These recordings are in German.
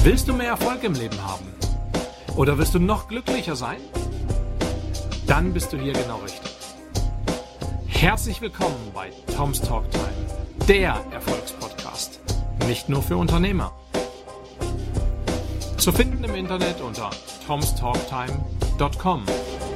Willst du mehr Erfolg im Leben haben? Oder willst du noch glücklicher sein? Dann bist du hier genau richtig. Herzlich willkommen bei Tom's Talk Time, der Erfolgspodcast. Nicht nur für Unternehmer. Zu finden im Internet unter tomstalktime.com.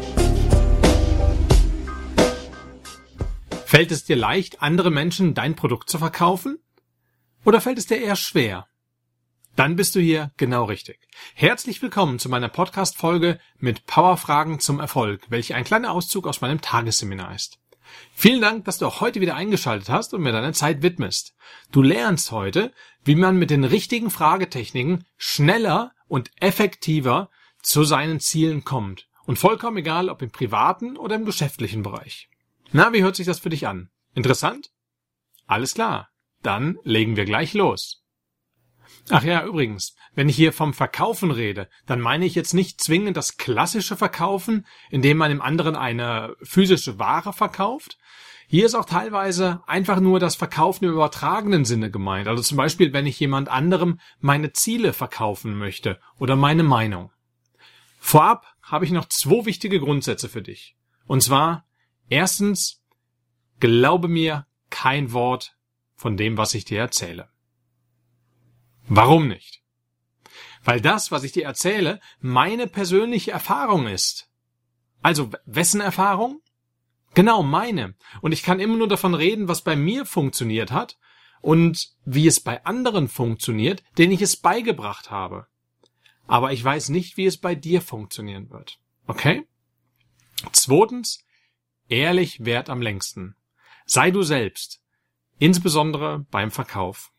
Fällt es dir leicht, andere Menschen dein Produkt zu verkaufen? Oder fällt es dir eher schwer? Dann bist du hier genau richtig. Herzlich willkommen zu meiner Podcast-Folge mit Powerfragen zum Erfolg, welche ein kleiner Auszug aus meinem Tagesseminar ist. Vielen Dank, dass du auch heute wieder eingeschaltet hast und mir deine Zeit widmest. Du lernst heute, wie man mit den richtigen Fragetechniken schneller und effektiver zu seinen Zielen kommt. Und vollkommen egal, ob im privaten oder im geschäftlichen Bereich. Na, wie hört sich das für dich an? Interessant? Alles klar. Dann legen wir gleich los. Ach ja, übrigens, wenn ich hier vom Verkaufen rede, dann meine ich jetzt nicht zwingend das klassische Verkaufen, indem man dem anderen eine physische Ware verkauft. Hier ist auch teilweise einfach nur das Verkaufen im übertragenen Sinne gemeint. Also zum Beispiel, wenn ich jemand anderem meine Ziele verkaufen möchte oder meine Meinung. Vorab habe ich noch 2 wichtige Grundsätze für dich. Und zwar, erstens, glaube mir kein Wort von dem, was ich dir erzähle. Warum nicht? Weil das, was ich dir erzähle, meine persönliche Erfahrung ist. Also, wessen Erfahrung? Genau, meine. Und ich kann immer nur davon reden, was bei mir funktioniert hat und wie es bei anderen funktioniert, denen ich es beigebracht habe. Aber ich weiß nicht, wie es bei dir funktionieren wird. Okay? Zweitens, ehrlich währt am längsten. Sei du selbst. Insbesondere beim Verkauf.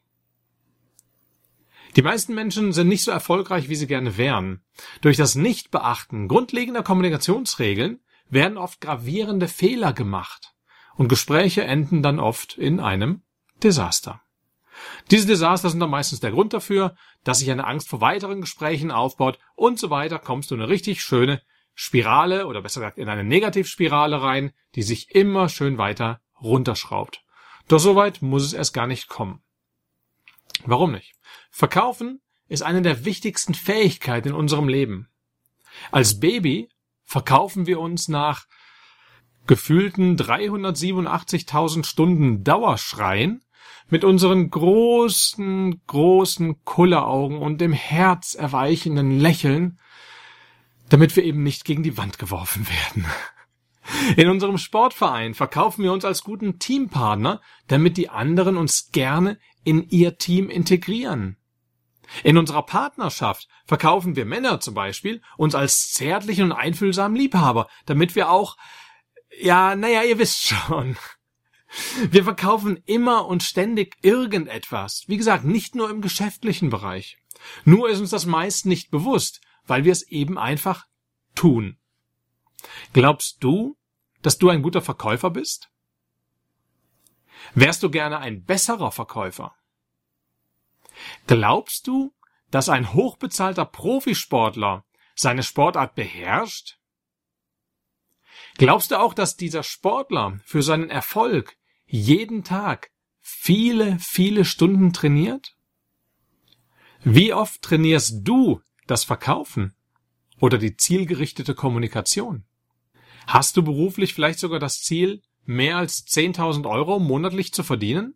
Die meisten Menschen sind nicht so erfolgreich, wie sie gerne wären. Durch das Nichtbeachten grundlegender Kommunikationsregeln werden oft gravierende Fehler gemacht und Gespräche enden dann oft in einem Desaster. Diese Desaster sind dann meistens der Grund dafür, dass sich eine Angst vor weiteren Gesprächen aufbaut und so weiter, kommst du in eine richtig schöne Spirale oder besser gesagt in eine Negativspirale rein, die sich immer schön weiter runterschraubt. Doch so weit muss es erst gar nicht kommen. Warum nicht? Verkaufen ist eine der wichtigsten Fähigkeiten in unserem Leben. Als Baby verkaufen wir uns nach gefühlten 387.000 Stunden Dauerschreien mit unseren großen Kulleraugen und dem herzerweichenden Lächeln, damit wir eben nicht gegen die Wand geworfen werden. In unserem Sportverein verkaufen wir uns als guten Teampartner, damit die anderen uns gerne in ihr Team integrieren. In unserer Partnerschaft verkaufen wir Männer zum Beispiel uns als zärtlichen und einfühlsamen Liebhaber, damit wir auch, ihr wisst schon. Wir verkaufen immer und ständig irgendetwas. Wie gesagt, nicht nur im geschäftlichen Bereich. Nur ist uns das meist nicht bewusst, weil wir es eben einfach tun. Glaubst du, dass du ein guter Verkäufer bist? Wärst du gerne ein besserer Verkäufer? Glaubst du, dass ein hochbezahlter Profisportler seine Sportart beherrscht? Glaubst du auch, dass dieser Sportler für seinen Erfolg jeden Tag viele Stunden trainiert? Wie oft trainierst du das Verkaufen oder die zielgerichtete Kommunikation? Hast du beruflich vielleicht sogar das Ziel, mehr als 10.000 € monatlich zu verdienen?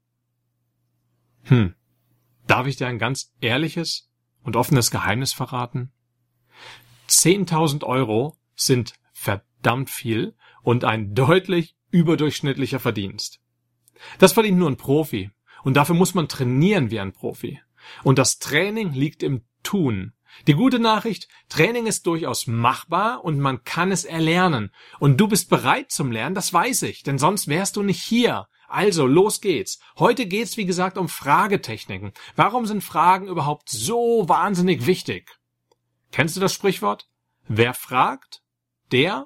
Darf ich dir ein ganz ehrliches und offenes Geheimnis verraten? 10.000 € sind verdammt viel und ein deutlich überdurchschnittlicher Verdienst. Das verdient nur ein Profi und dafür muss man trainieren wie ein Profi. Und das Training liegt im Tun. Die gute Nachricht, Training ist durchaus machbar und man kann es erlernen. Und du bist bereit zum Lernen, das weiß ich, denn sonst wärst du nicht hier. Also, los geht's. Heute geht's, wie gesagt, um Fragetechniken. Warum sind Fragen überhaupt so wahnsinnig wichtig? Kennst du das Sprichwort? Wer fragt, der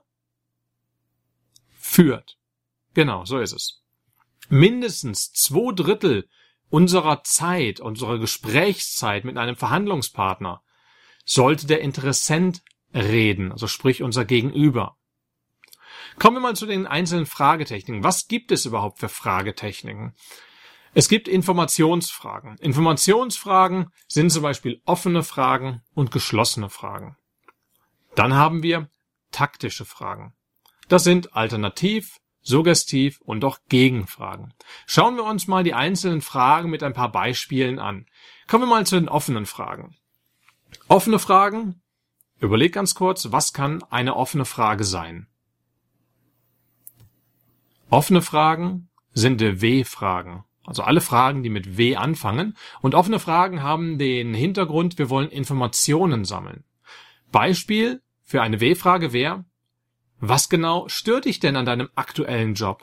führt. Genau, so ist es. Mindestens 2/3 unserer Zeit, unserer Gesprächszeit mit einem Verhandlungspartner sollte der Interessent reden, also sprich unser Gegenüber. Kommen wir mal zu den einzelnen Fragetechniken. Was gibt es überhaupt für Fragetechniken? Es gibt Informationsfragen. Informationsfragen sind zum Beispiel offene Fragen und geschlossene Fragen. Dann haben wir taktische Fragen. Das sind Alternativ-, Suggestiv- und auch Gegenfragen. Schauen wir uns mal die einzelnen Fragen mit ein paar Beispielen an. Kommen wir mal zu den offenen Fragen. Offene Fragen, überleg ganz kurz, was kann eine offene Frage sein? Offene Fragen sind W-Fragen. Also alle Fragen, die mit W anfangen. Und offene Fragen haben den Hintergrund, wir wollen Informationen sammeln. Beispiel für eine W-Frage wäre: Was genau stört dich denn an deinem aktuellen Job?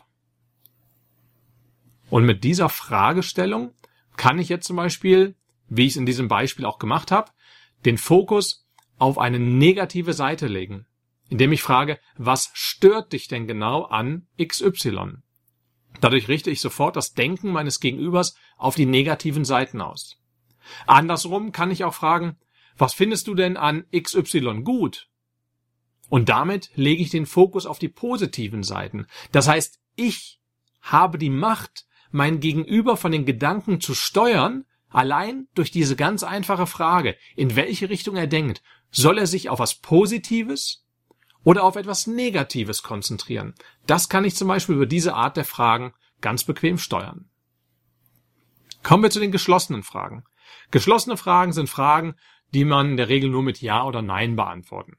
Und mit dieser Fragestellung kann ich jetzt zum Beispiel, wie ich es in diesem Beispiel auch gemacht habe, den Fokus auf eine negative Seite legen, indem ich frage: Was stört dich denn genau an XY? Dadurch richte ich sofort das Denken meines Gegenübers auf die negativen Seiten aus. Andersrum kann ich auch fragen: Was findest du denn an XY gut? Und damit lege ich den Fokus auf die positiven Seiten. Das heißt, ich habe die Macht, mein Gegenüber von den Gedanken zu steuern, allein durch diese ganz einfache Frage, in welche Richtung er denkt. Soll er sich auf was Positives oder auf etwas Negatives konzentrieren? Das kann ich zum Beispiel über diese Art der Fragen ganz bequem steuern. Kommen wir zu den geschlossenen Fragen. Geschlossene Fragen sind Fragen, die man in der Regel nur mit Ja oder Nein beantworten.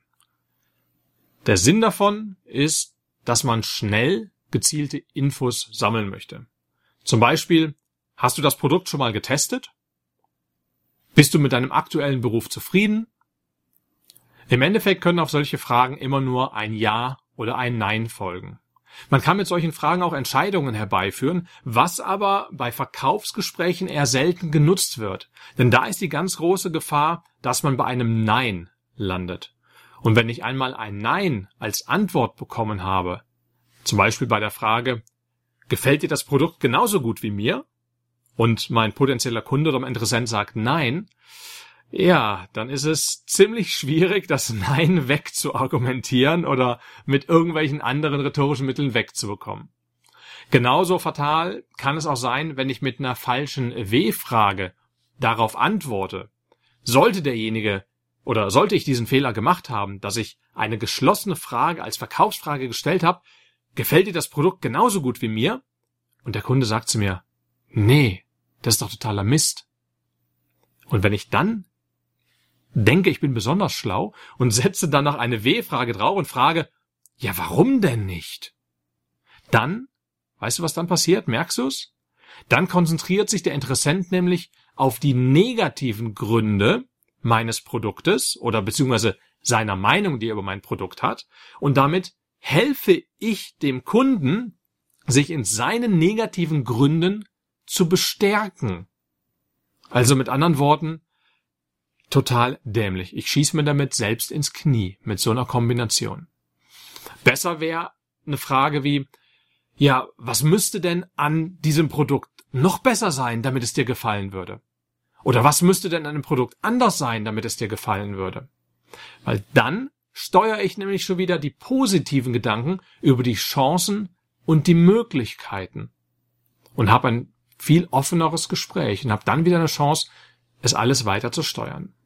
Der Sinn davon ist, dass man schnell gezielte Infos sammeln möchte. Zum Beispiel: Hast du das Produkt schon mal getestet? Bist du mit deinem aktuellen Beruf zufrieden? Im Endeffekt können auf solche Fragen immer nur ein Ja oder ein Nein folgen. Man kann mit solchen Fragen auch Entscheidungen herbeiführen, was aber bei Verkaufsgesprächen eher selten genutzt wird. Denn da ist die ganz große Gefahr, dass man bei einem Nein landet. Und wenn ich einmal ein Nein als Antwort bekommen habe, zum Beispiel bei der Frage: Gefällt dir das Produkt genauso gut wie mir? Und mein potenzieller Kunde oder Interessent sagt Nein, ja, dann ist es ziemlich schwierig, das Nein wegzuargumentieren oder mit irgendwelchen anderen rhetorischen Mitteln wegzubekommen. Genauso fatal kann es auch sein, wenn ich mit einer falschen W-Frage darauf antworte. Sollte ich diesen Fehler gemacht haben, dass ich eine geschlossene Frage als Verkaufsfrage gestellt habe: Gefällt dir das Produkt genauso gut wie mir? Und der Kunde sagt zu mir: Nee, das ist doch totaler Mist. Und wenn ich dann denke, ich bin besonders schlau und setze dann noch eine W-Frage drauf und frage: Ja, warum denn nicht? Dann, weißt du, was dann passiert? Merkst du's? Dann konzentriert sich der Interessent nämlich auf die negativen Gründe meines Produktes oder beziehungsweise seiner Meinung, die er über mein Produkt hat, und damit helfe ich dem Kunden, sich in seinen negativen Gründen zu bestärken. Also mit anderen Worten, total dämlich. Ich schieße mir damit selbst ins Knie mit so einer Kombination. Besser wäre eine Frage wie: Ja, was müsste denn an diesem Produkt noch besser sein, damit es dir gefallen würde? Oder was müsste denn an dem Produkt anders sein, damit es dir gefallen würde? Weil dann steuere ich nämlich schon wieder die positiven Gedanken über die Chancen und die Möglichkeiten und habe ein viel offeneres Gespräch und habe dann wieder eine Chance, es alles weiter zu steuern.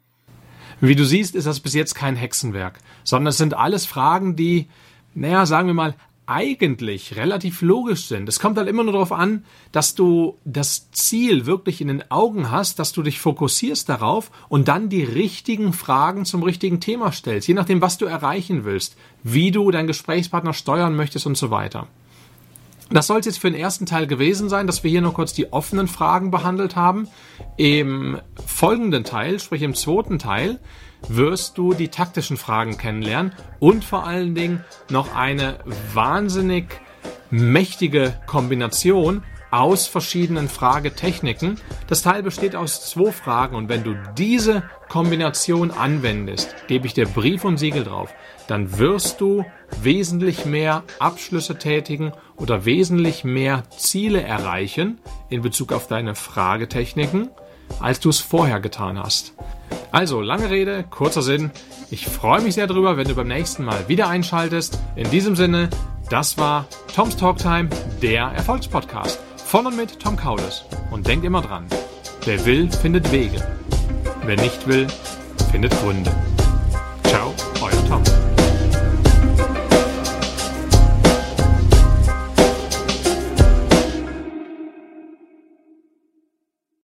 Wie du siehst, ist das bis jetzt kein Hexenwerk, sondern es sind alles Fragen, die, sagen wir mal, eigentlich relativ logisch sind. Es kommt halt immer nur darauf an, dass du das Ziel wirklich in den Augen hast, dass du dich fokussierst darauf und dann die richtigen Fragen zum richtigen Thema stellst, je nachdem, was du erreichen willst, wie du deinen Gesprächspartner steuern möchtest und so weiter. Das soll es jetzt für den ersten Teil gewesen sein, dass wir hier nur kurz die offenen Fragen behandelt haben. Im folgenden Teil, sprich im zweiten Teil, wirst du die taktischen Fragen kennenlernen und vor allen Dingen noch eine wahnsinnig mächtige Kombination aus verschiedenen Fragetechniken. Das Teil besteht aus 2 Fragen und wenn du diese Kombination anwendest, gebe ich dir Brief und Siegel drauf, dann wirst du wesentlich mehr Abschlüsse tätigen oder wesentlich mehr Ziele erreichen in Bezug auf deine Fragetechniken, als du es vorher getan hast. Also, lange Rede, kurzer Sinn. Ich freue mich sehr darüber, wenn du beim nächsten Mal wieder einschaltest. In diesem Sinne, das war Tom's Talk Time, der Erfolgspodcast. Von und mit Tom Kaulus. Und denkt immer dran, wer will, findet Wege. Wer nicht will, findet Gründe. Ciao, euer Tom.